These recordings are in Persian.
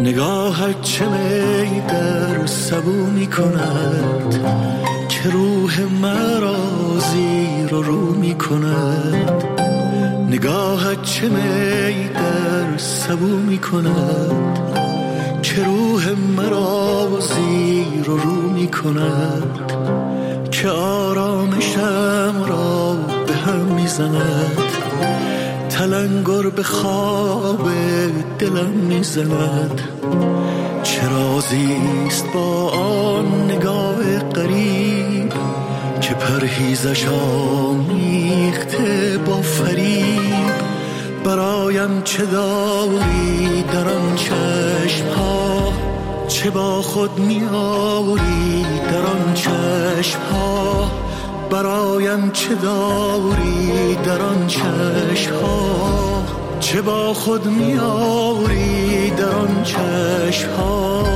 نگاهت چه می در سبو می کند که روح مرا زیر و رو می کند. نگاهت چه می در سبو می کند که روح مرا زیر و رو می کند. که آرامشم را به هم می زند، تلنگر به خواب دلم می زند. چه رازیست با آن نگاه غریب که پرهیزش آمیخته با فریب. برایم چه داری در آن چشم‌ها، چه با خود می آوری در آن چشم‌ها. برایم چه داری در آن چشم‌ها، چه با خود می آوری در آن چشم‌ها.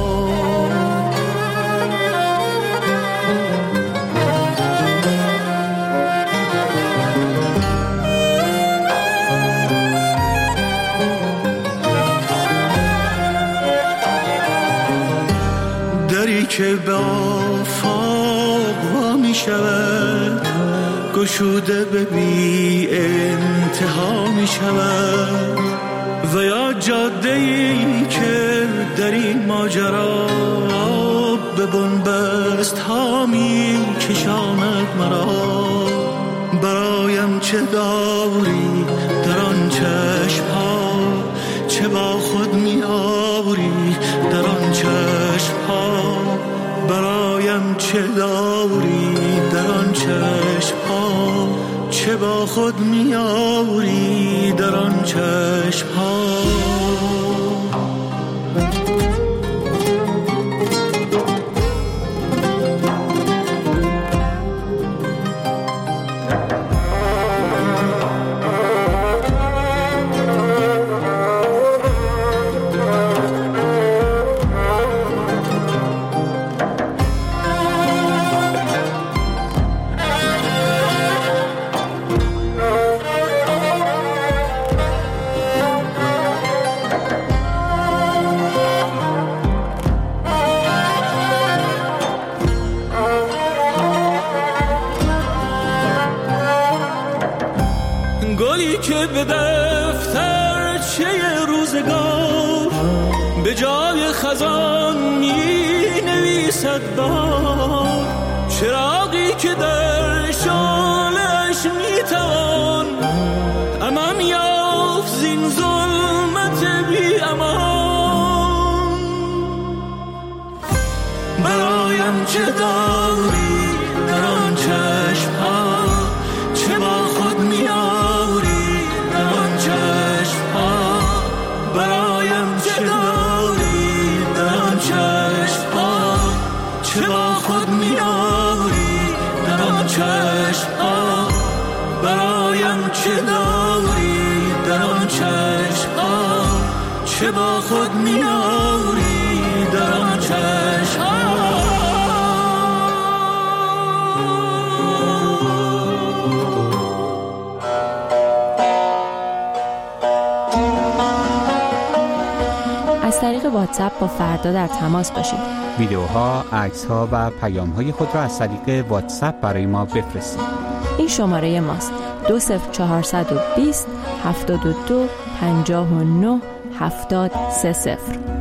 دری که به آفاق وا می شود، گشوده به بی انتها می شود. و یا جاده‌ای که در این ماجرا به بنبست ها می کشاند مرا. برایم چه داری در آن چشم ها، چه با خود می آوری در آن چشم ها. برایم چه داری در آن چشم ها، چه با خود می آوری در آن چشم ها. گلی که به دفترچه روزگار به جای خزان می نویسد بهار. چراغی که در شعله‌اش می توان امان یافت زین ظلمت بی امان. برایم چه داری در آن چشم ها، چه با خود می آوری در آن چشم ها. برایم چه داری در آن چشم ها، چه با خود می آوری در آن چشم ها. برایم چه داری در آن چشم ها، چه با خود می آوری در آن چشم ها. از طریق واتساپ با فردا در تماس باشید. ویدیوها، عکس‌ها و پیام‌های خود را از طریق واتساپ برای ما بفرستید. این شماره ماست: 20420 72 59 730.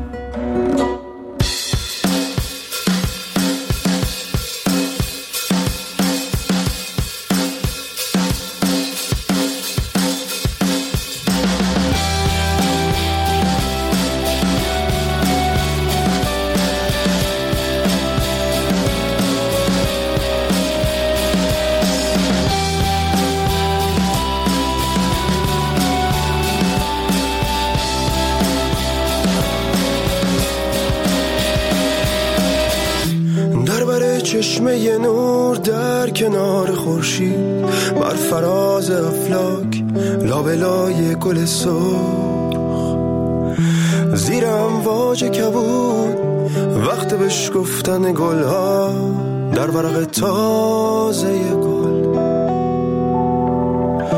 چشمه نور در کنار خورشید، بر فراز افلاک لابلای گل سرخ، زیر امواج کبود وقت بشکفتن گلها در ورق تازه گل،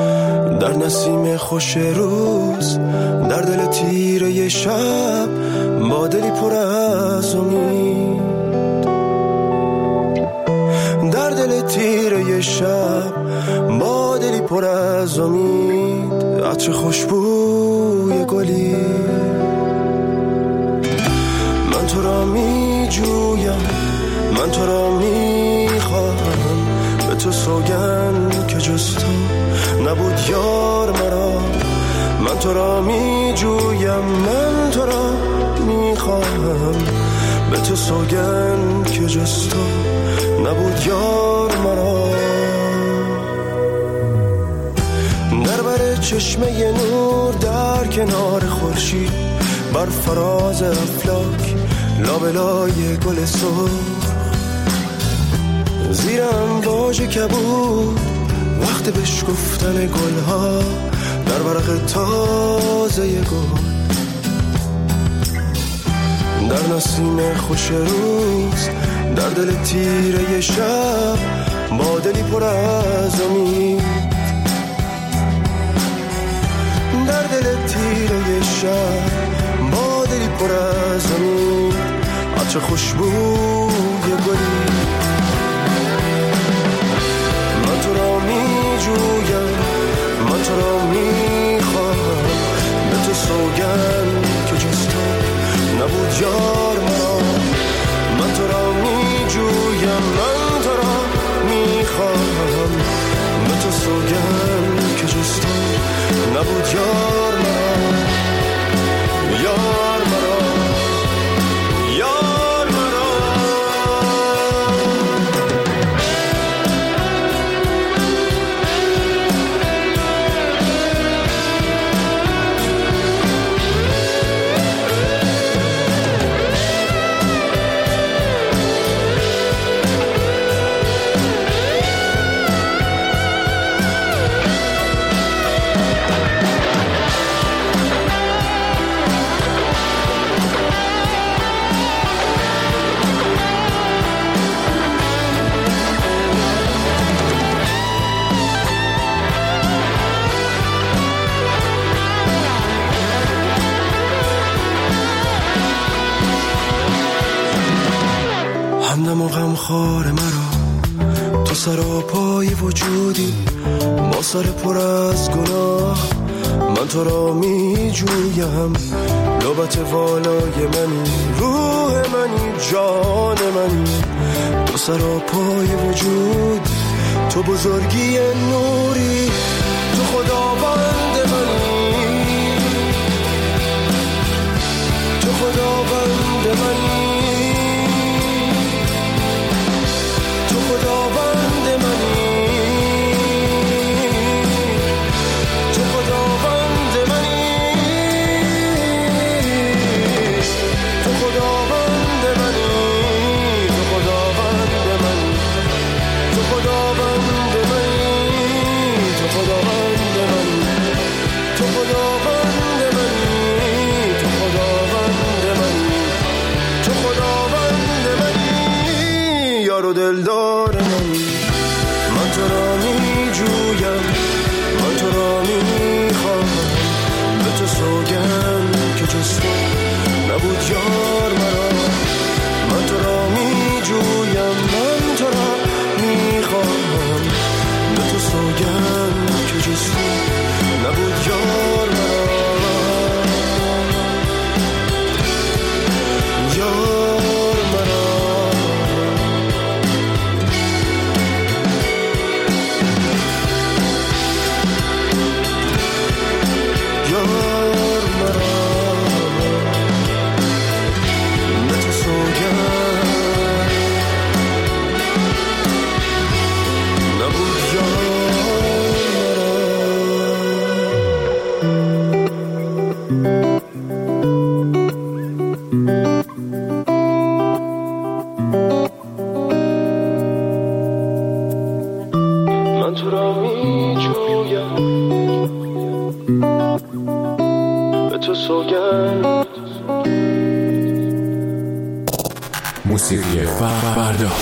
در نسیم خوش روز، در دل تیره شب با دلی پر از امید، در دل تیره شب با دلی پر از امید، عطر خوشبوی گلی. من تو را می جویم، من تو را می خواهم، به تو سوگند که جز تو نبود یار مرا. من تو را می جویم، من تو را می خواهم، به تو سوگند که جز تو نبود یار مرا. در بر چشمه نور در کنار خورشید، بر فراز افلاک لابلای گل سرخ، زیر امواج کبود وقت بشکفتن گلها، در ورق تازه گل، در نسیم خوش روز، در دل تیره شب با دلی پر از امید، در دل تیره شب با دلی پر از امید، عطر خوشبوی گلی. من تو را می جویم، من تو را می خواهم، به تو سوگند که جز تو نبود یار مرا. من تو را می جویم، من تو را می خواهم، به تو سوگند که جز تو نبود یار مرا. یار مرا، یار مرا. همدم و غمخوار مرا، تو سراپای وجودی با سر پر از گناه. من تو را می جویم، لبت والای منی، روح منی، جان منی، تو سراپای وجود، تو بزرگی نوری، تو خداوند منی، تو خداوند منی، تو خداوند منی، تو خداوند منی، تو خداوند منی، تو خداوند منی، تو خداوند منی، تو خداوند منی، تو خداوند منی، تو خداوند منی، تو خداوند منی، یار و دلدار منی. من تو را می جویم، من تو را می خواهم، به تو سوگند که جز تو نبود یار مرا. من تو را می جویم، من تو را می خواهم، به تو سوگند که جز تو نبود یار مرا. یار مرا. یار مرا، به تو سوگند نبود یار من تو را می جویم، به تو سوگند. موسیقی فردا.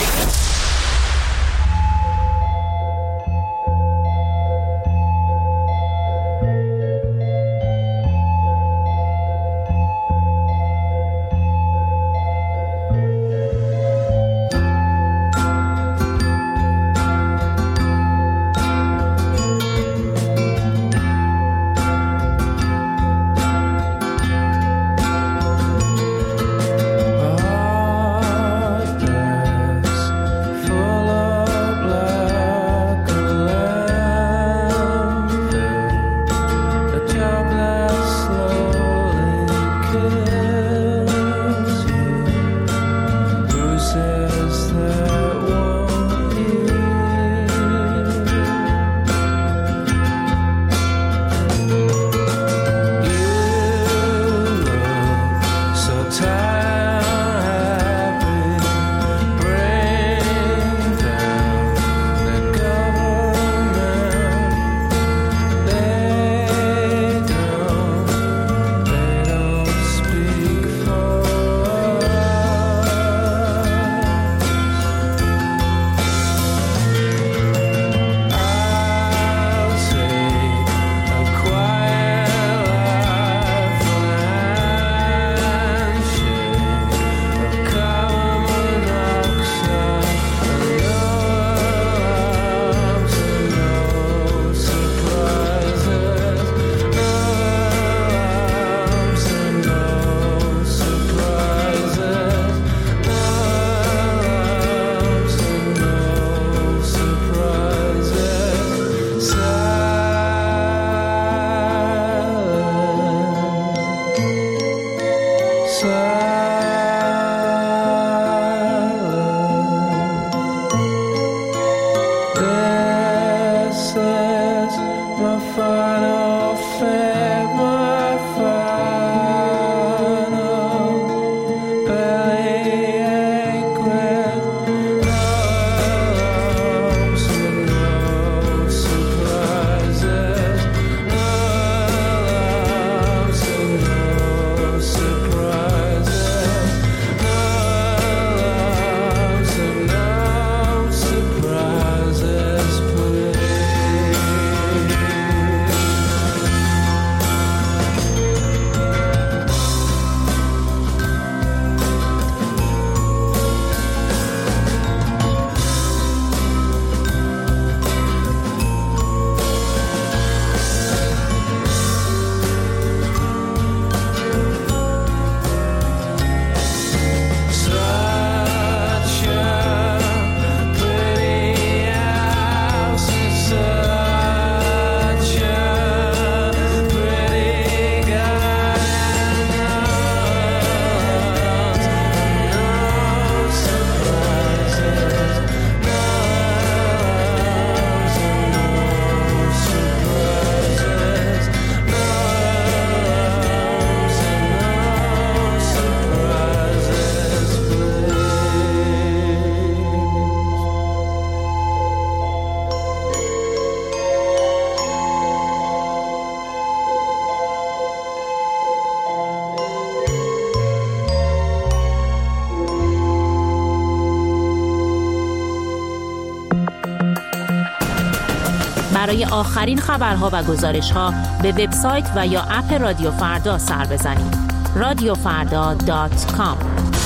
برای آخرین خبرها و گزارش‌ها به وبسایت و یا اپ رادیو فردا سر بزنید. radiofarda.com.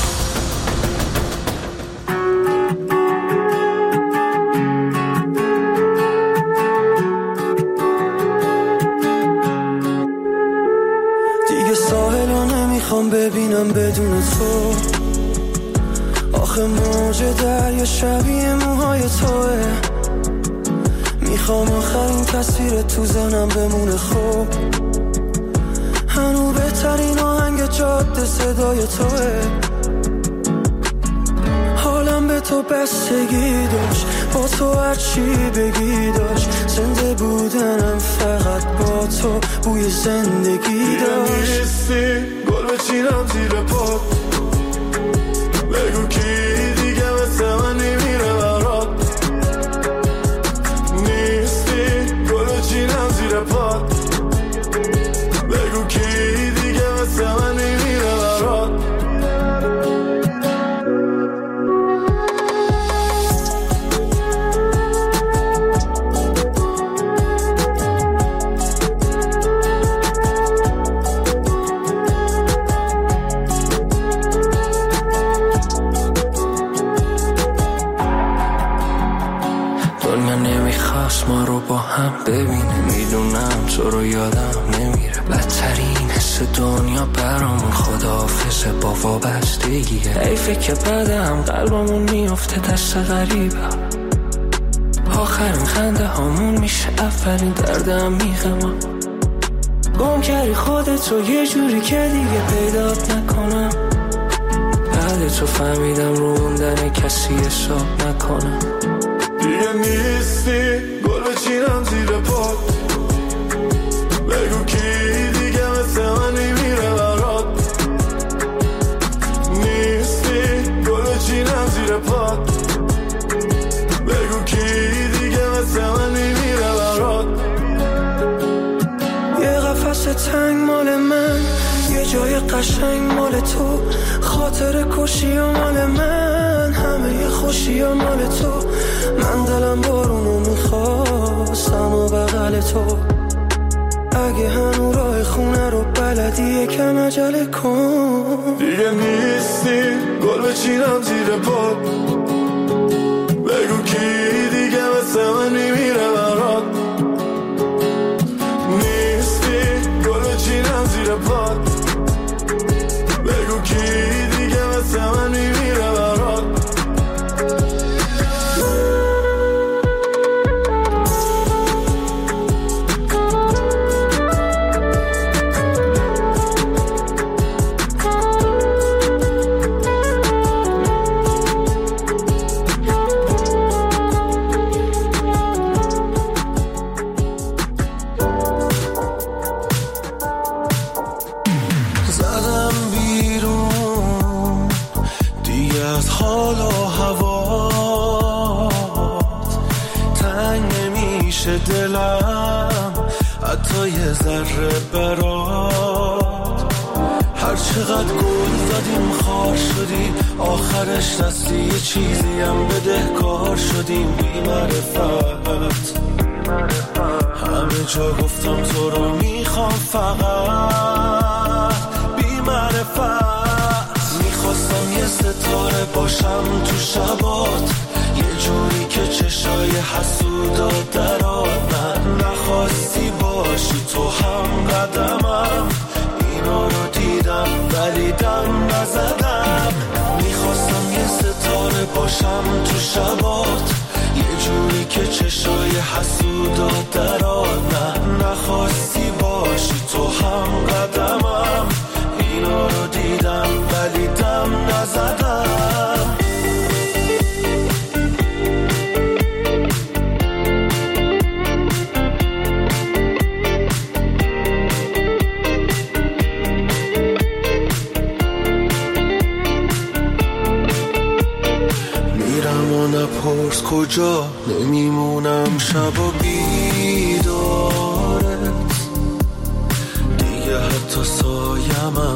دیگه ساحلو نمیخوام ببینم بدون تو، آخه موج دریا شبیه موهای توه. میخوام آخرین تصویر تو ذهنم بمونه خوب، هنو بهترین آهنگ جاده صدای توه. حالم به تو بستگی داشت، با تو هرچی بگی داشت، زنده بودنم فقط با تو بوی زندگی داشت. نیستی گل بچینم زیر پات، بگو کی دیگه مثل من نمیره برات. نیستی گل بچینم زیر پات، بگو کی دیگه مثل من نمیره برات. ما رو با هم ببینه، میدونم تو رو یادم نمیره. بدترین حس دنیا برامون خداحافظه با وابستگیه. حیفه که بعدم قلبمون میفته دست غریبه، آخرین خنده هامون میشه اولین دردم میخمم. گم کردی خودتو یه جوری که دیگه پیدات نکنم، بعد تو فهمیدم رو موندن کسی حساب نکنم. دیگه نیستی گل بچینم زیر پات، بگو کی دیگه مثل من نمیره برات. نیستی گل بچینم زیر پات، بگو کی دیگه مثل من نمیره برات. یه قفس تنگ مال من، یه جای قشنگ مال تو، خاطر کشی و مال من، همه یه خوشی و مال تو. من دلم بارونو میخواستم و بغل تو، اگه هنو راه خونه رو بلدی یکم عجله کن. دیگه نیستی گل بچینم زیر پات، بگو کی دیگه مثل من نمیره برات. نیستی گل بچینم زیر پات، بگو کی دیگه مثل من نمیره برات. دلم حتی یه ذره برات، هر چقدر گل زدیم خار شدی، آخرش دستی یه چیزی هم بدهکار شدیم. بی معرفت همه جا گفتم تو رو میخوام، فقط بی معرفت میخواستم یه ستاره باشم تو شبات، یه جوری که چشای حسودات درات. نخواستی باشی تو هم قدمم، اینا رو دیدم ولی دم نزدم. میخواستم یه ستاره باشم تو شبات، یه جوری که چشای حسودات درات. نخواستی باشی تو هم قدمم، اینا رو دیدم ولی دم نزدم. نپرس کجا نمیمونم شب و بیدارت، دیگه حتی سایمم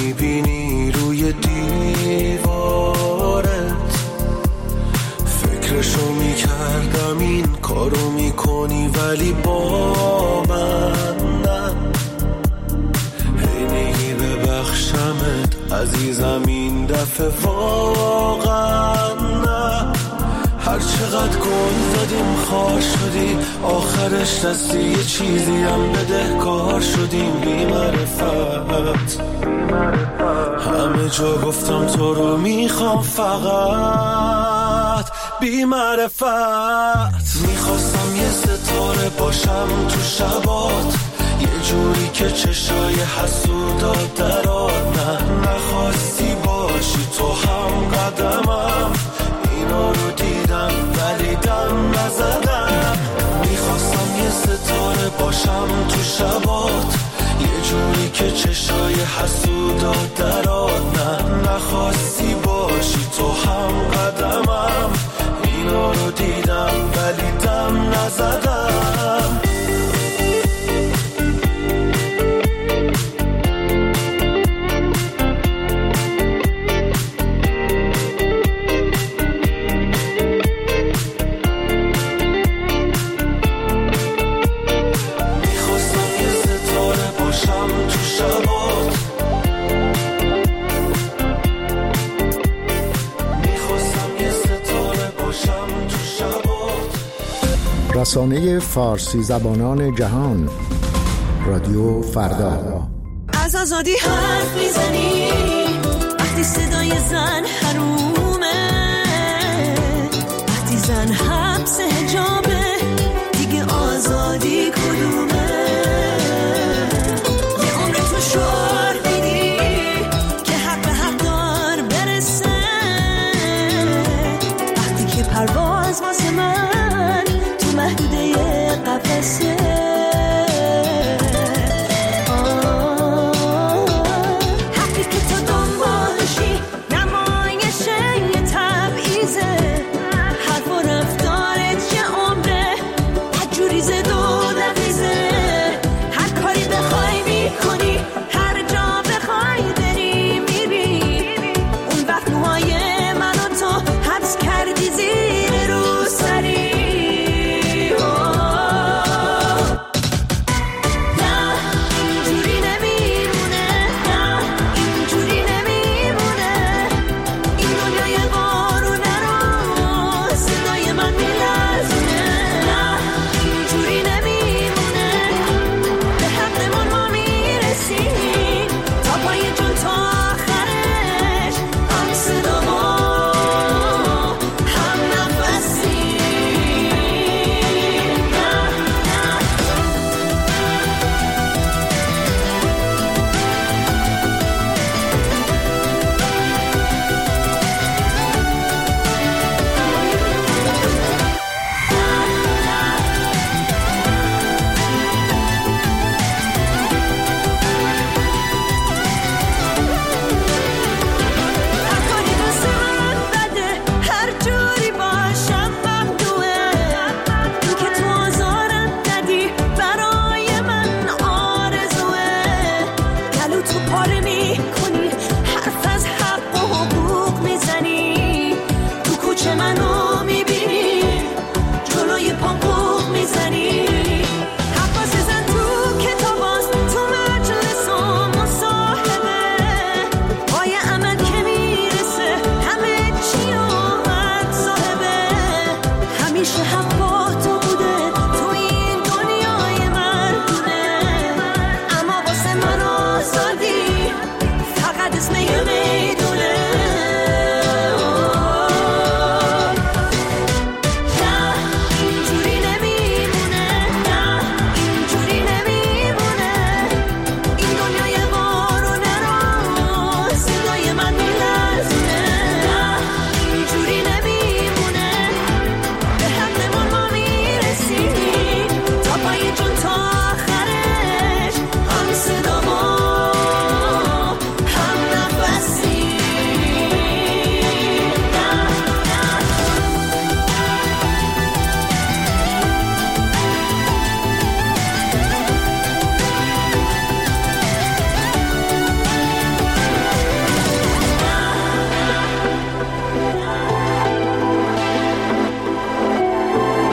نمیبینی روی دیوارت. فکر فکرشو میکردم این کارو میکنی ولی با من نه. هی میگی ببخشمت عزیزم این دفعه واقعا نه. هر چقدر گل دادیم خار شدی، آخرش دستی یه چیزی هم بدهکار شدیم. بی معرفت همه جا گفتم تو رو میخوام فقط بی معرفت. میخواستم یه ستاره باشم تو شبات، یه جوری که چشای حسودات درات. نه نخواستی باشی تو هم قدمم، اینا رو دیدم ولی دم نزدم. میخواستم یه ستاره باشم تو شبات، یه جوری که چشای حسودات درات. نه نخواستی باشی تو هم قدمم، اینا رو دیدم ولی دم نزدم. رسانه فارسی زبانان جهان، رادیو فردا. از آزادی حرف میزنی وقتی صدای زن حرومه، وقتی زن حبس حجابه دیگه آزادی کدومه؟ یه عمر تو شعار میدی که حق به حق دار برسه، وقتی که پرواز واسه من تو محدوده قفسه. حقی که تو دنبالشی نمایشه یه تبعیزه، حرف و رفتارت چه عمره بدجوری زد و نقیزه. هر کاری بخوای میکنی، هر جا بخوای بری میری، اون وقت موهای من و تو حبس کردی زیر رو سری.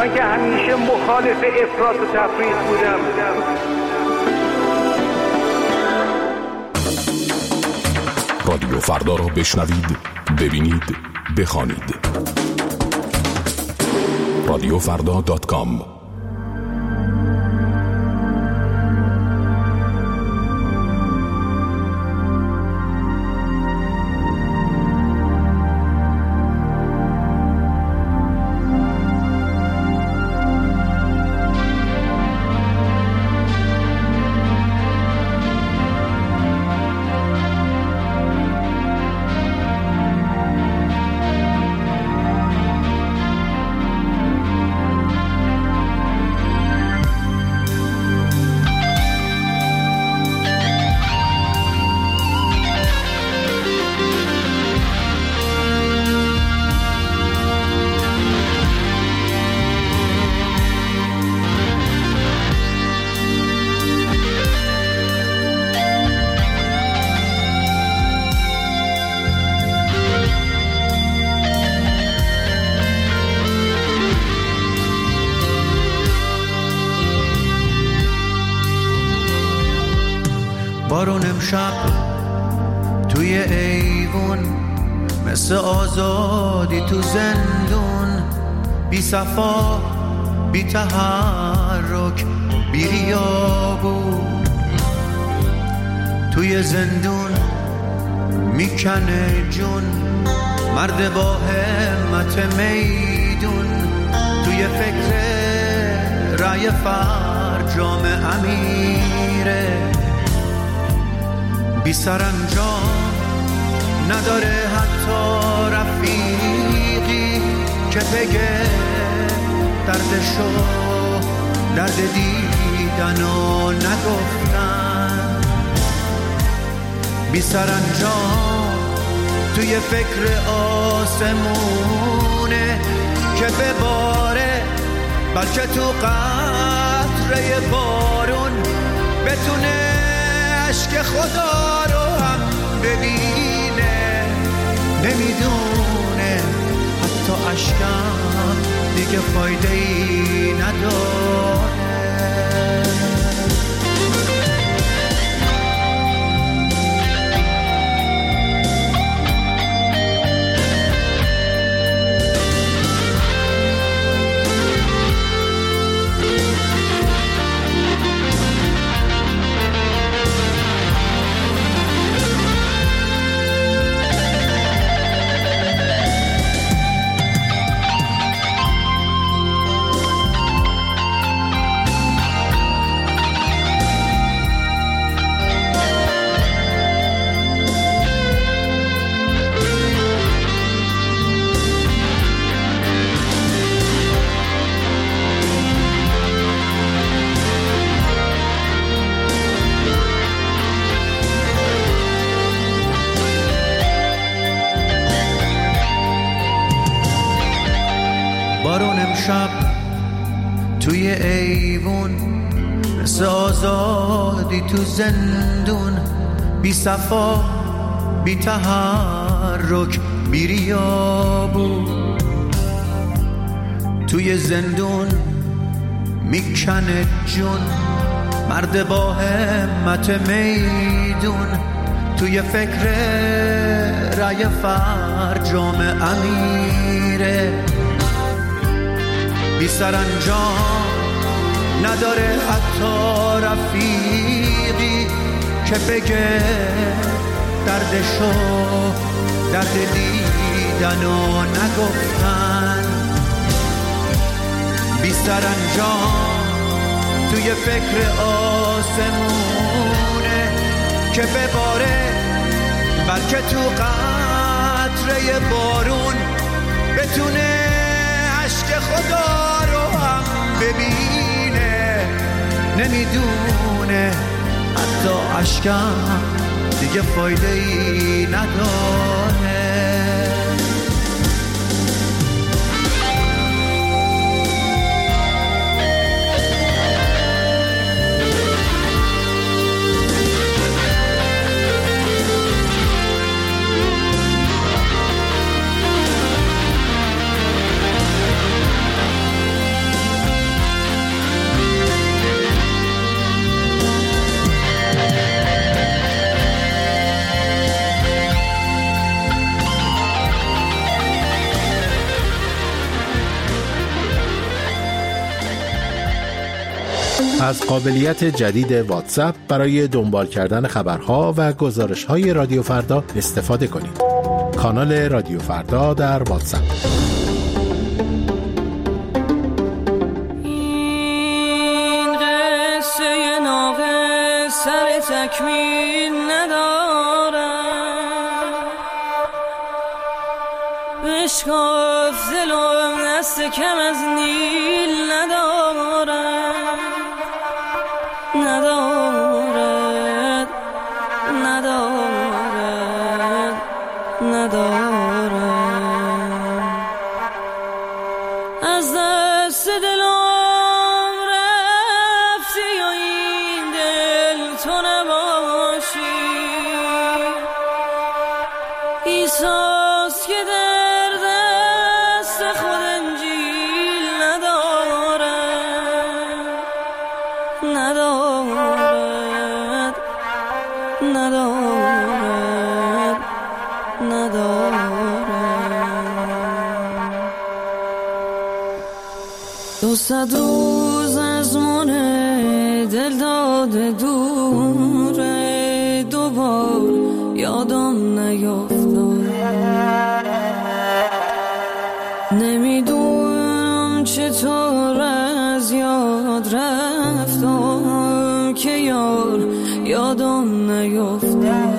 من که همیشه مخالف افراط و تفریط بودم. رادیو فردا را بشنوید، ببینید، بخوانید. radiofrda.com بارون امشب توی ایوون مثل آزادی تو زندون، بی صفا بی تحرک بی ریا بود. توی زندون میکنه جون مرد با همت میدون، توی فکر رای فرجام امیره، بی سرانجام نداره حتی رفیقی که بگه دردشو درد دیدن و نگفتن. بی سرانجام توی فکر آسمونه که بباره، بلکه تو قطره بارون بتونه عشق خدا رو هم ببینه. نمیدونه حتی عشقم دیگه فایده ای نداره. بارون امشب توی ایوون مثل آزادی تو زندون، بی صفا بی تحرک بی ریا بود. توی زندون میکنه جون مرد با همت میدون، توی فکر رای فرجام امیره، بی سرانجام نداره حتی رفیقی که بگه دردشو درد دیدن و نگفتن. بی سرانجام توی فکر آسمونه که بباره، بلکه تو قطره بارون بتونه عشق خدا رو هم ببینه. نمیدونه حتی عشقم دیگه فایده ای نداره. از قابلیت جدید واتساپ برای دنبال کردن خبرها و گزارش‌های رادیو فردا استفاده کنید. کانال رادیو فردا در واتساپ. این قصه ناقص سر تکمیل نداره، بشکاف دلم دست کم از نیل نداره، ندارد ندارد ندارد. از دست دلم رفتی و این دل تو نباشی، ایساس که در دست خود انجیل ندارد، ندارد ندارد ندارد. 200 روز از من دل داده دوره، دوبار یادم نیفتاد، نمیدونم چطور از یاد رفتم که یادم نیفتاد.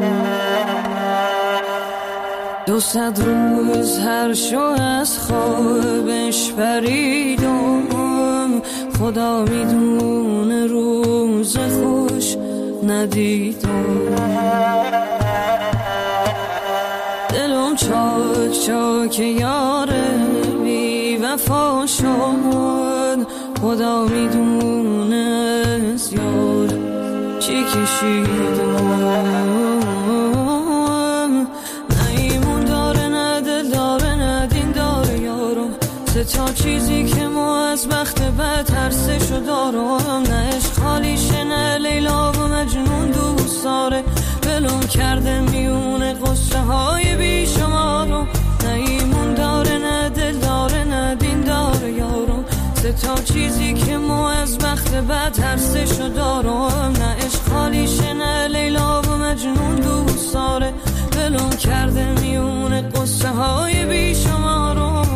200 روز هر شو از خوابش پریدم، خدا میدونه روز خوش ندیدم. دلم چاک چاک یاره بی وفا شد، خدا میدونه از یار چی کشیدم. تا چیزی که ما از بخت بد ترسشو دارم، نه عشق خالیشه نه لیلا و مجنون دوست داره، بلوم کرده میونه قصه های بیشمارم، نه ایمون داره نه دل داره نه دین داره یارم. تا چیزی که ما از بخت بد ترسشو دارم، نه عشق خالیشه نه لیلا و مجنون دوست داره، بلوم کرده میونه قصه های بیشمارم.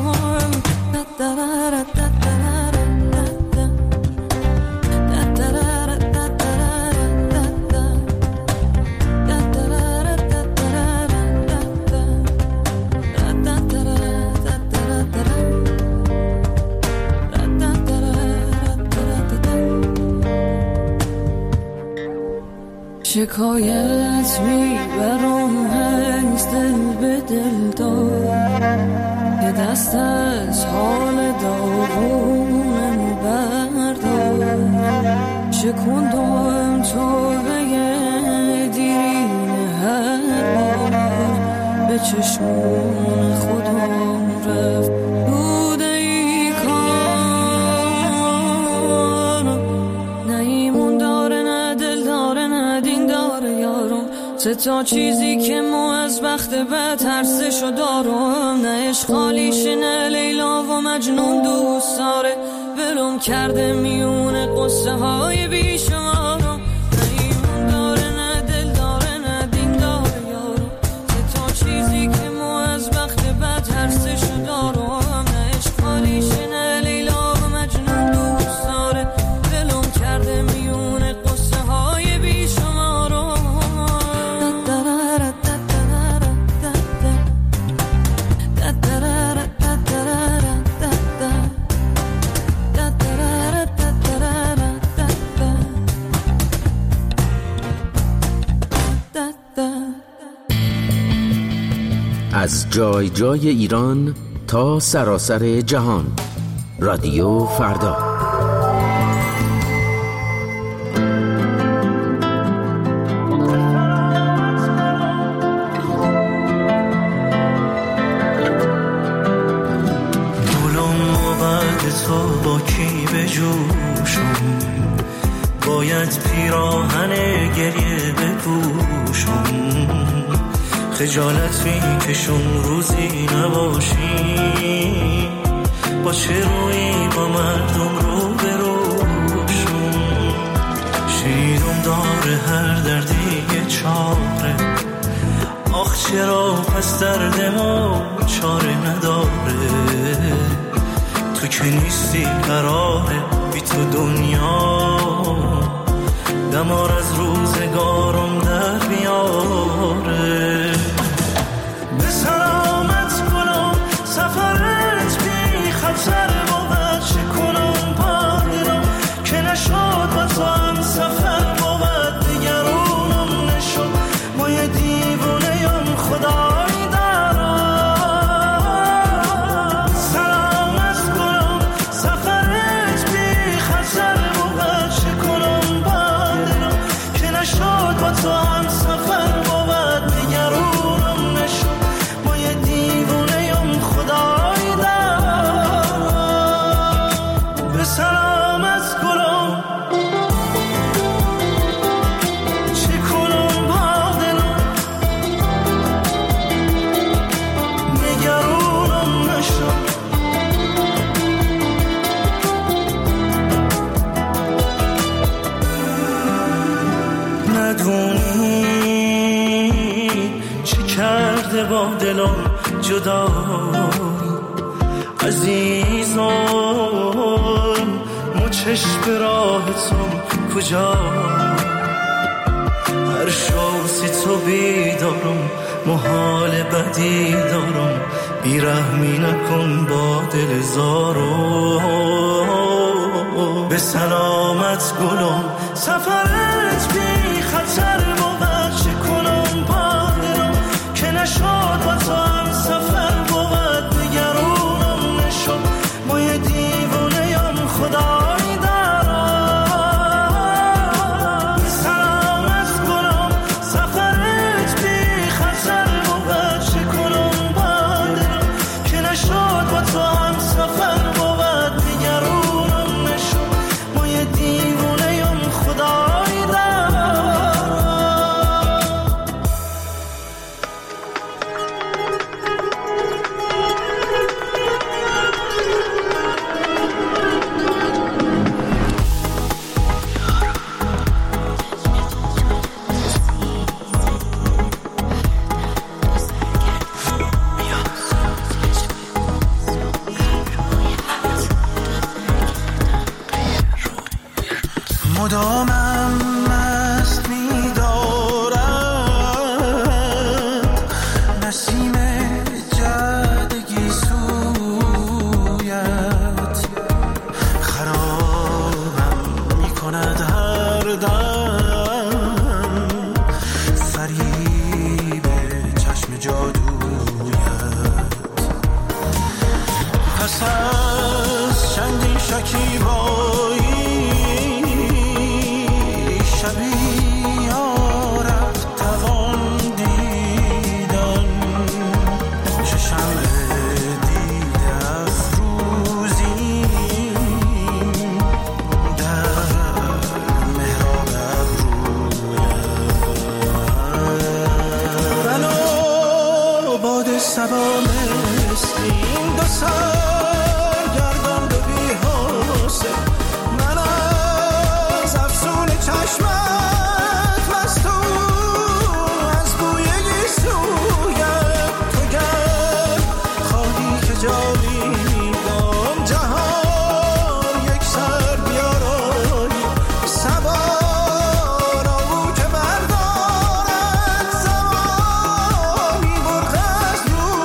شکایت میبرم از دل به دل دار، که دست از حال داغونم بردار، شکندم تو به دیرین هر بار، به چشمون خودم رفت بوده ای کار، نه ایمون داره نه دل داره نه دین داره یارم. تا چیزی که ما از بخت بد ترسشو دارم، نه عشق خالیشه نه لیلا و مجنون دوست داره، ولم کرده میونه قصه های بیشمارم، نه ایمون داره نه دل داره نه دین داره یارم. تا چیزی که ما از بخت بد ترسشو دارم، نه عشق خالیشه نه لیلا و مجنون دوست داره، ولم کرده میونه قصه های بیشمارم. از جای جای ایران تا سراسر جهان، رادیو فردا. دلم و بعد تو با کی بجوشم، باید پیراهن گریه بپوشم، خجالت میکشم روزی نباشی، با چه روی با مردم رو بروشم. چرا پس درد ما چاره نداره؟ تو که نیستی قراره بی تو دنیا دمار از روزگارم در بیاره. به سلامت کنم سفرت بی خطر بود، چه کنم با دلم که نشد با تو هم سفر بود، دیگرونم نشد ما یه دیوونه یم خدای دارم. سلامت کنم سفرت بی خطر بود، چه کنم با دلم که نشد با تو هم سفر بود، دیگرونم نشد ما یه دیوونه یم خدای دارم. به سلامت کنم چه کنم با دلم نگرونم نشد. ندونی چه کرده با دلم جدایی عزیزم، ما چشم به راهتم کجا؟ هر شاسی تو بیدارم، محال بدی دارم، بیرحمی نکن با دل زارو. به سلامت گلم سفرت بی خطر بود، چه کنم با دلم که نشد با تو هم سفر بود، دیگرونم نشد ما یه دیوونه یم خدای دارم. سلامت کنم سفرت بی خطر بود، چه کنم با دلم که نشد با تو هم سفر بود، دیگرونم نشد ما یه دیوونه یم خدای دارم. مدامم مست می‌دارد نسیم جدگی سویت، خرابم می‌کند هر دم فریب چشم جادویت. پس از چندین شکیبایی سبا مثلیم دو سرگردان دو بی حوصله، من از افسون چشمت مستون از بوی گیسویت. تو گر خواهی که جاویدان جهان یک سر بیارایی، سوار آهو که بردارد زمانی مرغ از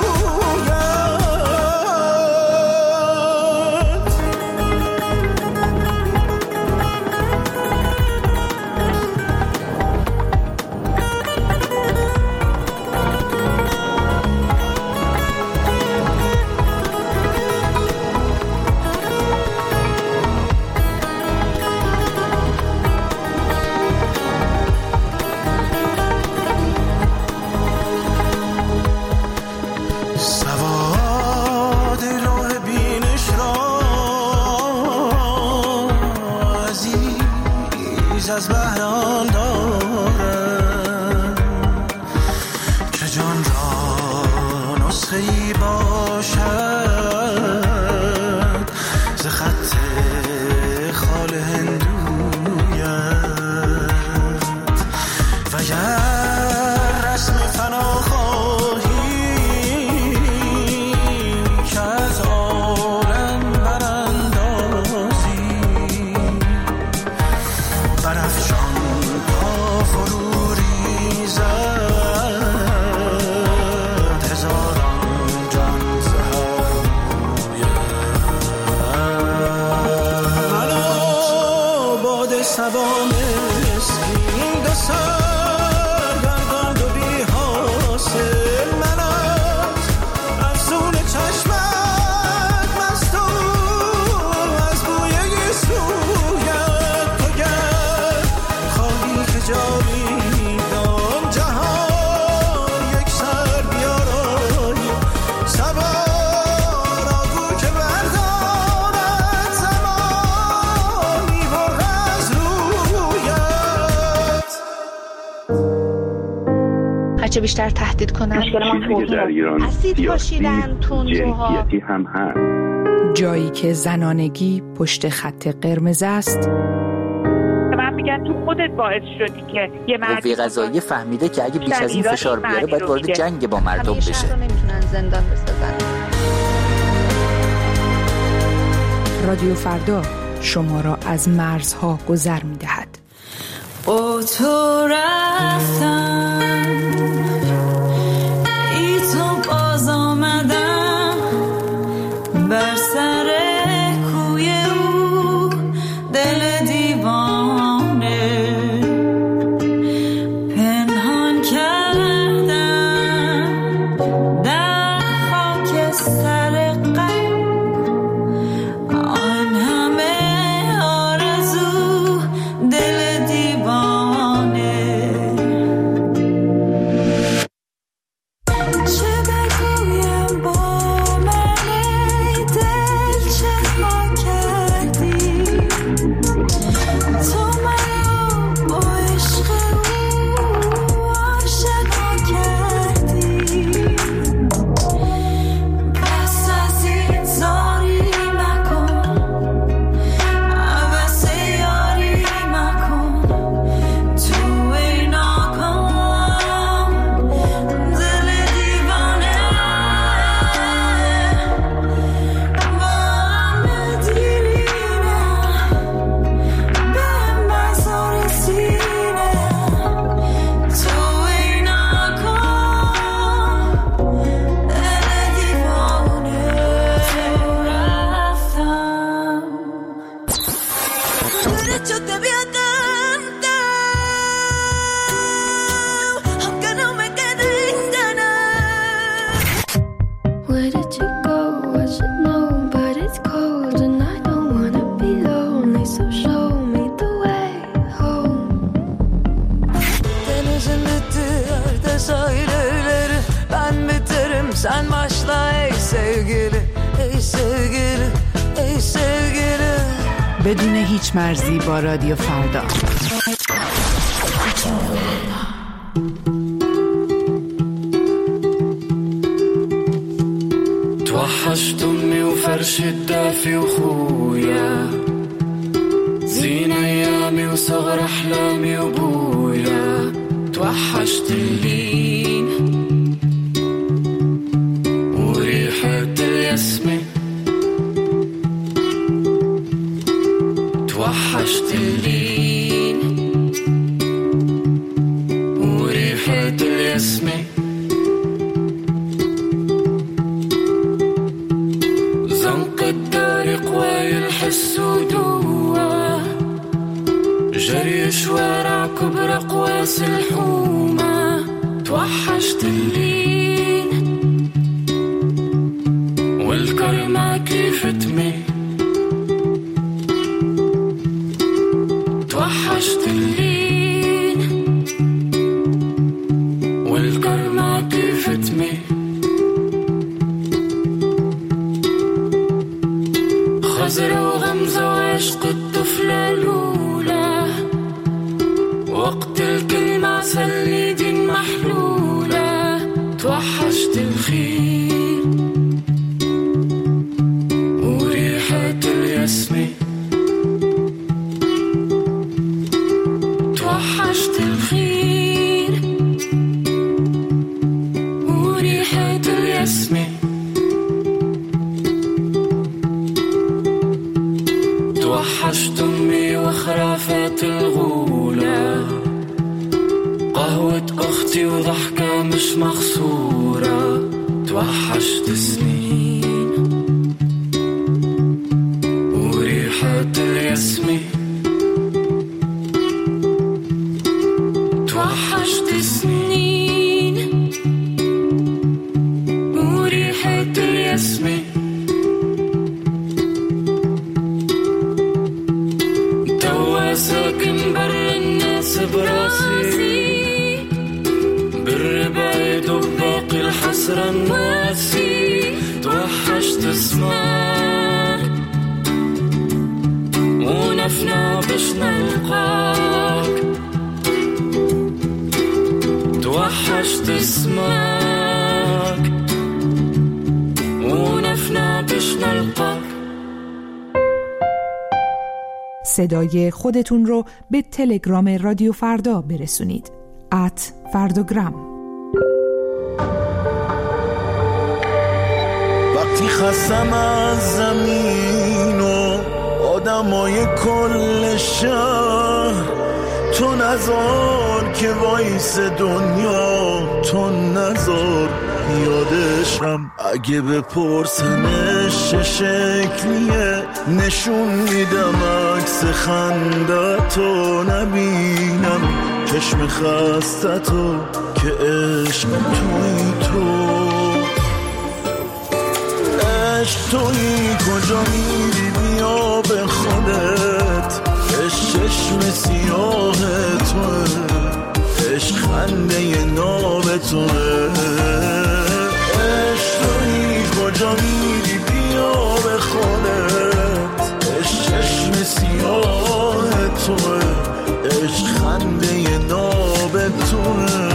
از بهران دارم که جان را نسخه‌ای باشد ز خط خال هندویت. و گر رسم فنا خواهی چه بیشتر تهدید کنن. چیزی که در ایران اسید پاشیدن، تندروها، جنسیتی هم هست. جایی که زنانگی پشت خط قرمز است. من میگم تو خودت باعث شدی که یه قوه قضاییه فهمیده که اگه بیش از این فشار بیاره باید وارد جنگ با مردم بشه. همیشه نمیتونن زندان بسازن. رادیو فردا شما را از مرزها گذر می‌دهد. با تو رفتم، ای تو باز آمدم، بر سر کوی او دل دیوانه پنهان کردم در خاک سر غم، آن همه آرزو دل دیوانه. چه بگویم با من ای دل، چه ما کردی تو منو با عشق او آشنا کردی. بس از این زاری مکن، عوض یاری مکن، تو ای ناکام دل دیوانه. با هم دیرینه به مزار سینه، تو ای ناکام دل دیوانه. رفتم derecho te voy a cantar, aunque no me queden ganas. Where did you go? I should know, but it's cold and I don't wanna be lonely, so show me the way home. Denizin bitti yerde sahilleri, ben biterim sen başla ey sevgili, ey sevgili, ey sevgili. بدون هیچ مرزی با رادیو فردا. توحشت امي وفرش الدافي وخويا، زين ايامي وصغر احلامي وبويا. توحشت اللين وريحة الياسمين، توحشت اللين وريحة الياسمين. زنق الدار قواي الحس ودوا، جري شوارع كبر قواس الحومة. توحشت اللين والكرمة كيف تميل. توحشت اللين والكرمة كيف تميل. خزرة وغمزة وعشق الطفلة الأولى، وقت الكلمة عسل ايدي محلولة. توحشت الخير وريحة الياسمين. توحشت الخير وريحة الياسمين. توحشت أمي وخرافات الغولة، قهوة أختي وضحكة مش مخصورة. توحشت سنين وريحة الياسمين. توحشت سنين وريحة الياسمين. توا ساكن بر الناس براسي، بالربايد وباقي الحسرة الناسي. توحشت اسمك ونفنا باش نلقاك. توحشت اسمك ونفنا بشنا القبر. صدای خودتون رو به تلگرام رادیو فردا برسونید. @فردوگرام. وقتی خستم از زمین و آدمای کل شهر، تو نذار که وایس دنیا، تو نذار یادشم. اگه بپرسنش چه شکلیه، نشون میدم عکس خندتو. نبینم چشم خستتو که عشق توی تو. عشق توی کجا میری بیا به خودت. چشم سیاه توه، عشق خنده ناب توه. عشق توی کجا میری بیا به خودت. چشم سیاه توه، عشق خنده ناب توه.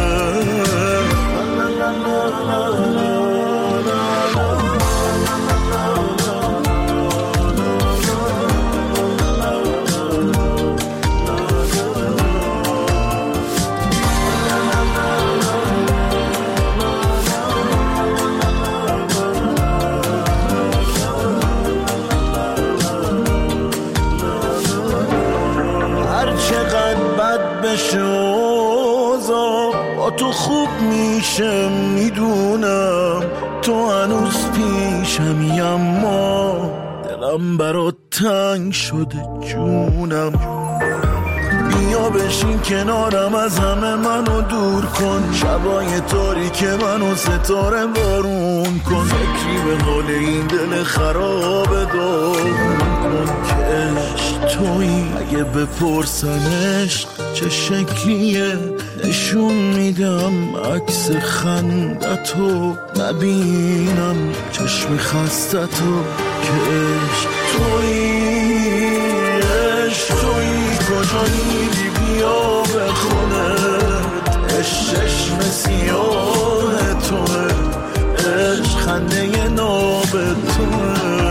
تو خوب میشه میدونم، تو هنوز پیشمی، اما دلم برات تنگ شده جونم. بیا بشین کنارم، از همه منو دور کن. شبای تاریک منو ستاره بارون کن. فکری به حال این دل خراب داغون کن که عشق تویی. اگه بپرسنش چه شکلیه، نشون میدم عکس خندتو. نبینم چشم خستتو که عشق تویی. عشق تویی کجا میری بیا به خودت. چشم سیاه توه، عشق خنده ناب توه.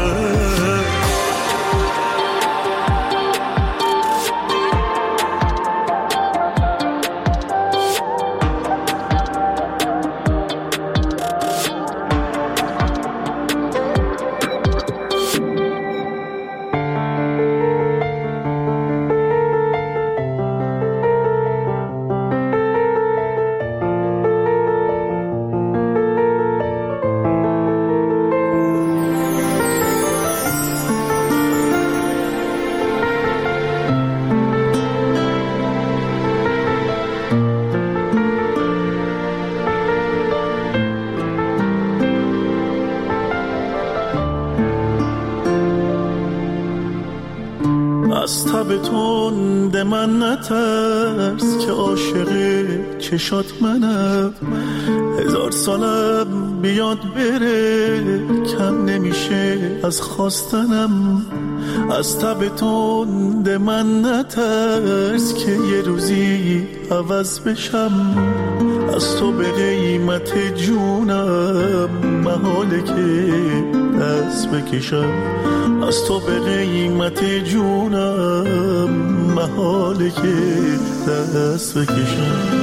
از تب تند من نترس که عاشق چشات منم. 1000 سالم بیاد بره کم نمیشه از خواستنم. از تب تند من نترس که یه روزی عوض بشم. از تو به قیمت جونم محاله که دست بکشم. از تو به قیمت جونم محاله که دست بکشم.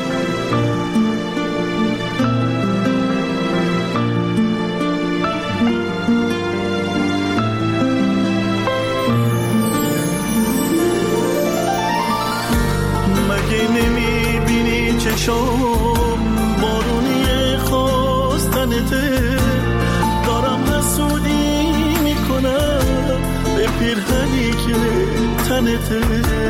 مگه نمیبینی چشم بارونی خواستنته؟ دارم حسودی میکنم به پیرهنی که تنته.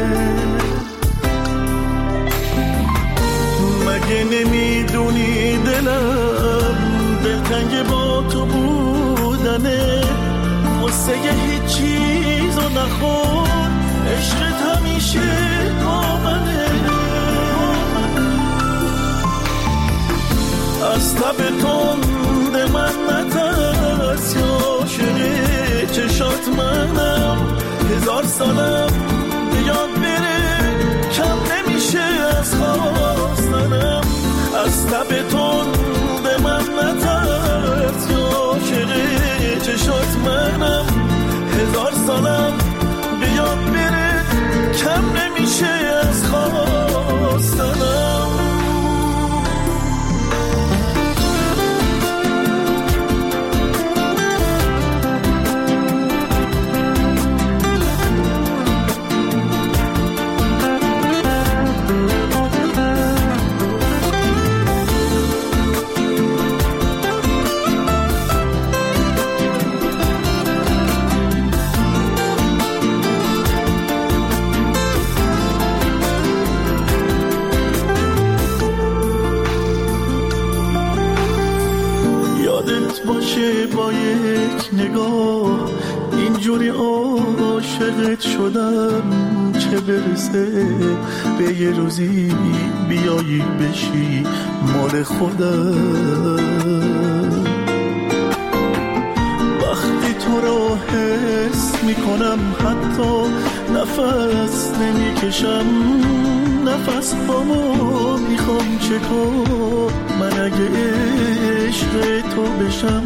مگه نمیدونی دلم دلتنگ با تو بودنه؟ واسه هیچ چیزو نخور، عشقت همیشه با منه. از تب تند من نترس یا عاشق چشات منم. 1000 سالم بیاد بره کم نمیشه از خواستنم. عاشقت شدم چه برسه به یه روزی بیایی بشی مال خودم. وقتی تو رو حس میکنم حتی نفس نمیکشم، نفس بامو میخوام چکار من اگه عشق تو بشم.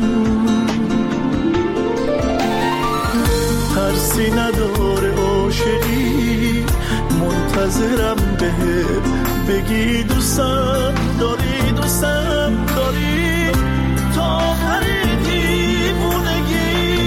ترسی نداره عاشقی، منتظرم بهت بگی دوستم داری، دوستم داری تا آخر دیوونگی.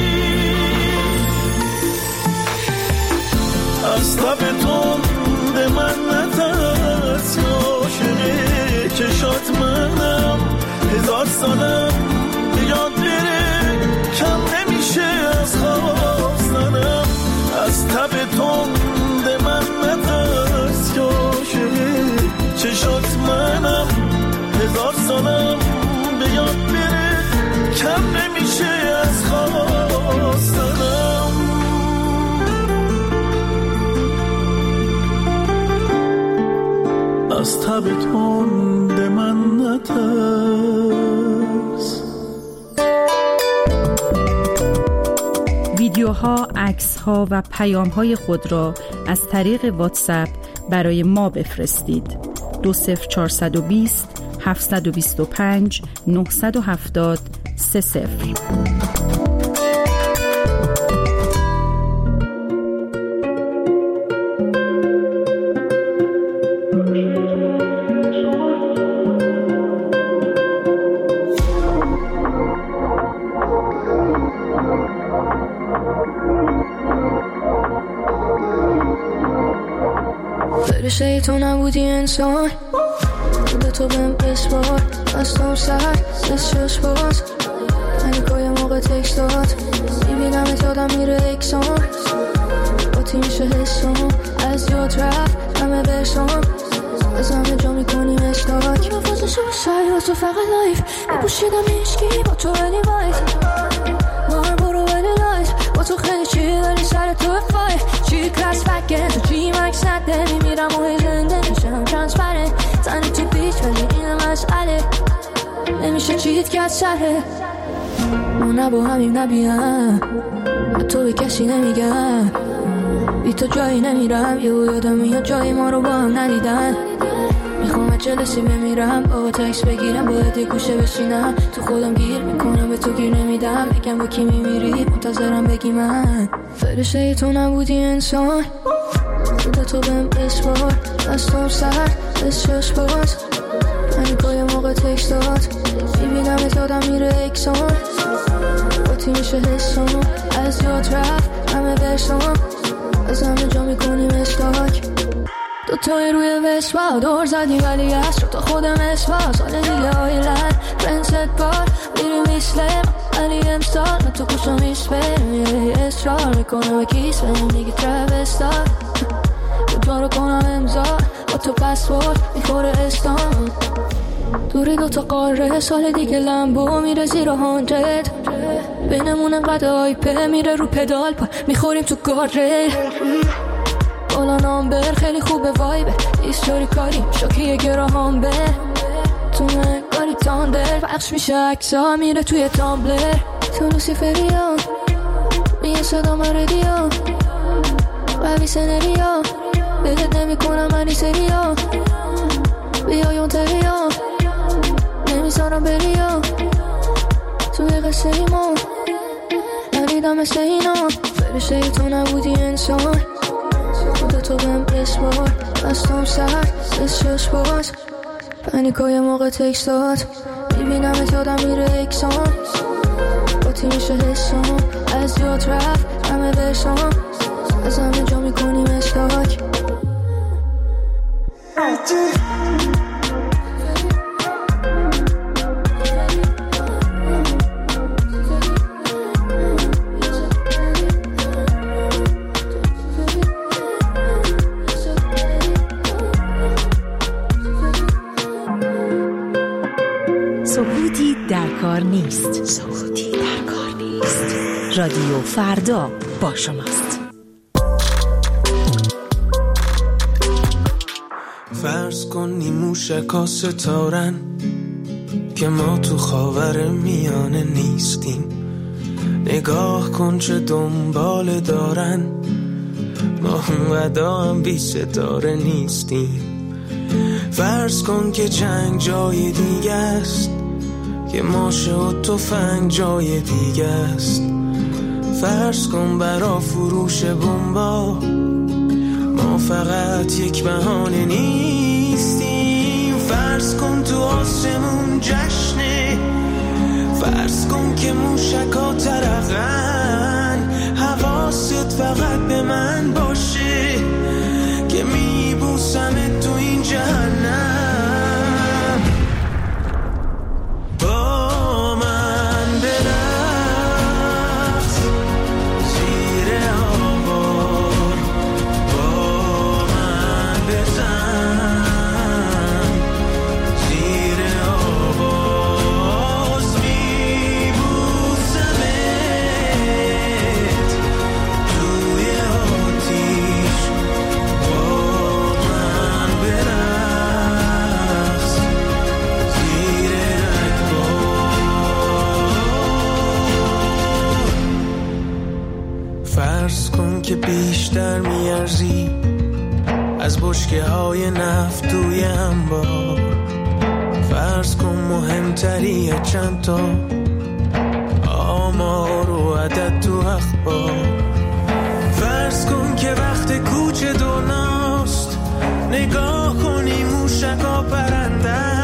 از لب تند من نترس که عاشق چشات منم، 1000 سالم بیاد بره کم نمیشه از خواستنم. از تب تند من نترس که عاشق چشات منم، 1000 سالم بیاد بره کم نمیشه از خواستنم. از تب تند من نترس. ویدیوها، عکس‌ها و پیام‌های خود را از طریق واتساپ برای ما بفرستید. 20420 725 970 30. فرشته تو نبودی انسان، بوده تو بهم بسپار، دستم سر دست چشم باز، پنیکای موقع تکست داد، میبینم یادم میره اکسان، با تی میشه حسام، از یاد رفت همه برسام، از همه جا میکنیم اشتاک. مفازشو سر تو فقط لایف بپوشیدم ایشکی با تو ولی وایت مار برو ولی لایت با تو خیلی چی داری سر تو فای چی کلاس فکر تو چی مکس نده میمیرم و زنده میشم ترانسپرنت تنی تو بیچ ولی این مسئله نمیشه چیت که از سره ما نبا همیم نبیم تو به کسی نمیگم بی تو جایی نمیرم یادم میاد جایی ما رو با هم ندیدن میخوام جلسی بمیرم با تکس بگیرم باید یه گوشه بشینم تو خودم گیر میکنم به تو گیر نمیدم بگم با کی میمیری منتظرم بگی من فرشته تو نبودی انسان بوده تو بهم بسپار دستم سر دست چشم باز پنیکای موقع تکست داد میبینم یادم میره اکسان با تی میشه حسام از یاد رفت همه برسام از همه جا میکنیم استاک دوتای روی وسوا دور زدی ولی از رو تا خودم اسوا سال دیگه آیلند پرنست بار میری میسلم ولی امسال من تو کشم میسپرم اصرار میکنم و کیس بهم دیگه ترابستار کجا رو کنم امضا با تو پسورد میخوره استان دوری دوتا قاره سال دیگه لمبو میره زیر 100 بینمون انقدر آیپه میره رو پدال پا میخوریم تو گاره بالا نامبر خیلی خوبه وایبه ایستوری کاری شاکیه گراهام بر تو نگاری تاندر پخش میشه اکسا میره توی تامبلر تو لوسیفریا میگه صدا مردیا قوی سنریا بهت نمی کنم منی سریا بیایون تریا نمیزارم بریا توی قصه ایما نریدم مثل اینا فرشته تو نبودی انسان بوده تو بهم بسپار دستم سر دست چشم باز پنیکای موقع تکست داد میبینم یادم میره اکسان با تی میشه حسام از یاد رفت همه برسام از همه جا میکنیم استاک سکوتی در کار نیست. رادیو فردا با شماست. فرض کن نیموشکا ستارن که ما تو خاور میانه نیستیم. نگاه کن چه دنبال دارن، ما اونقدر هم بی ستاره نیستیم. فرض کن که جنگ جای دیگه است، که ماشه و تفنگ جای دیگه است. فرض کن برا فروش بمبا ما فقط یک بهانه نیستیم. فرض کن تو آسمون جشنه، فرض کن که موشکا ترقن. حواست فقط به من باشه که میبوسمت تو این جهنم. با من برقص زیر آوار، با من بزن زیر آواز. میبوسمت توی آتیش، با من برقص زیر رگبار. فرض کن که بیشتر میارزی از بشکه های نفت توی انبار. فرض کن مهمتری از چند تا آمار و عدد تو اخبار. فرض کن که وقت کوچه دنیاست، نگاه کنی موشکا پرنده